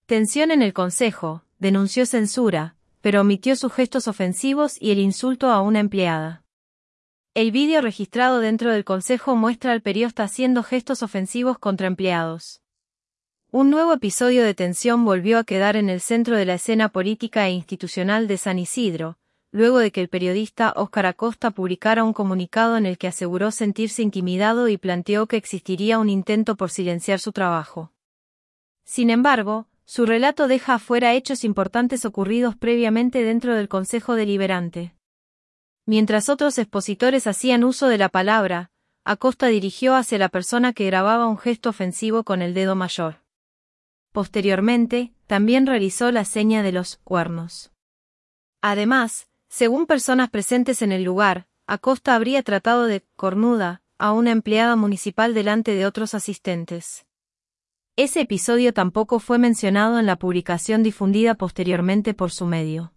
Tensión en el consejo, denunció censura, pero omitió sus gestos ofensivos y el insulto a una empleada. El vídeo registrado dentro del consejo muestra al periodista haciendo gestos ofensivos contra empleados. Un nuevo episodio de tensión volvió a quedar en el centro de la escena política e institucional de San Isidro, luego de que el periodista Óscar Acosta publicara un comunicado en el que aseguró sentirse intimidado y planteó que existiría un intento por silenciar su trabajo. Sin embargo, su relato deja afuera hechos importantes ocurridos previamente dentro del Consejo Deliberante. Mientras otros expositores hacían uso de la palabra, Acosta dirigió hacia la persona que grababa un gesto ofensivo con el dedo mayor. Posteriormente, también realizó la seña de los cuernos. Además, según personas presentes en el lugar, Acosta habría tratado de cornuda a una empleada municipal delante de otros asistentes. Ese episodio tampoco fue mencionado en la publicación difundida posteriormente por su medio.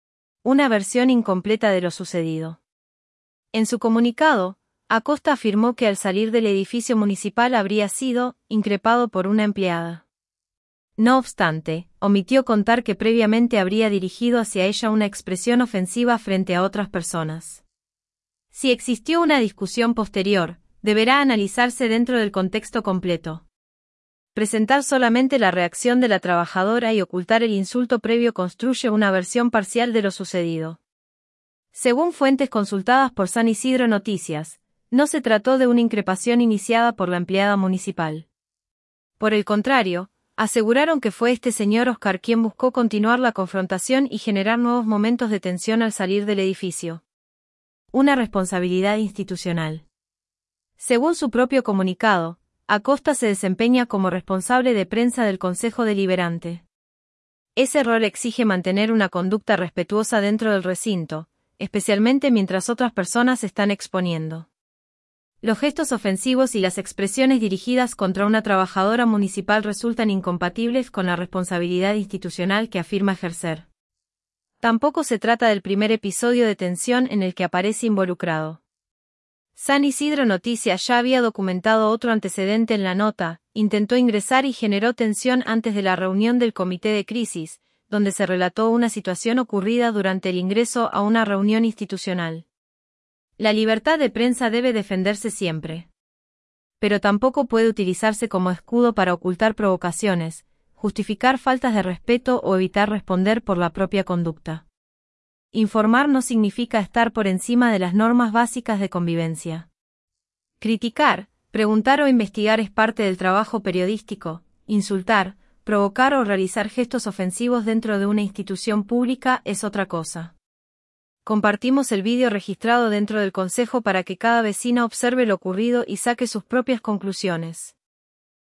Una versión incompleta de lo sucedido. En su comunicado, Acosta afirmó que al salir del edificio municipal habría sido increpado por una empleada. No obstante, omitió contar que previamente habría dirigido hacia ella una expresión ofensiva frente a otras personas. Si existió una discusión posterior, deberá analizarse dentro del contexto completo. Presentar solamente la reacción de la trabajadora y ocultar el insulto previo construye una versión parcial de lo sucedido. Según fuentes consultadas por San Isidro Noticias, no se trató de una increpación iniciada por la empleada municipal. Por el contrario, aseguraron que fue este señor Óscar quien buscó continuar la confrontación y generar nuevos momentos de tensión al salir del edificio. Una responsabilidad institucional. Según su propio comunicado, Acosta se desempeña como responsable de prensa del Consejo Deliberante. Ese rol exige mantener una conducta respetuosa dentro del recinto, especialmente mientras otras personas están exponiendo. Los gestos ofensivos y las expresiones dirigidas contra una trabajadora municipal resultan incompatibles con la responsabilidad institucional que afirma ejercer. Tampoco se trata del primer episodio de tensión en el que aparece involucrado. San Isidro Noticias ya había documentado otro antecedente en la nota, intentó ingresar y generó tensión antes de la reunión del Comité de Crisis, donde se relató una situación ocurrida durante el ingreso a una reunión institucional. La libertad de prensa debe defenderse siempre. Pero tampoco puede utilizarse como escudo para ocultar provocaciones, justificar faltas de respeto o evitar responder por la propia conducta. Informar no significa estar por encima de las normas básicas de convivencia. Criticar, preguntar o investigar es parte del trabajo periodístico. Insultar, provocar o realizar gestos ofensivos dentro de una institución pública es otra cosa. Compartimos el vídeo registrado dentro del consejo para que cada vecino observe lo ocurrido y saque sus propias conclusiones.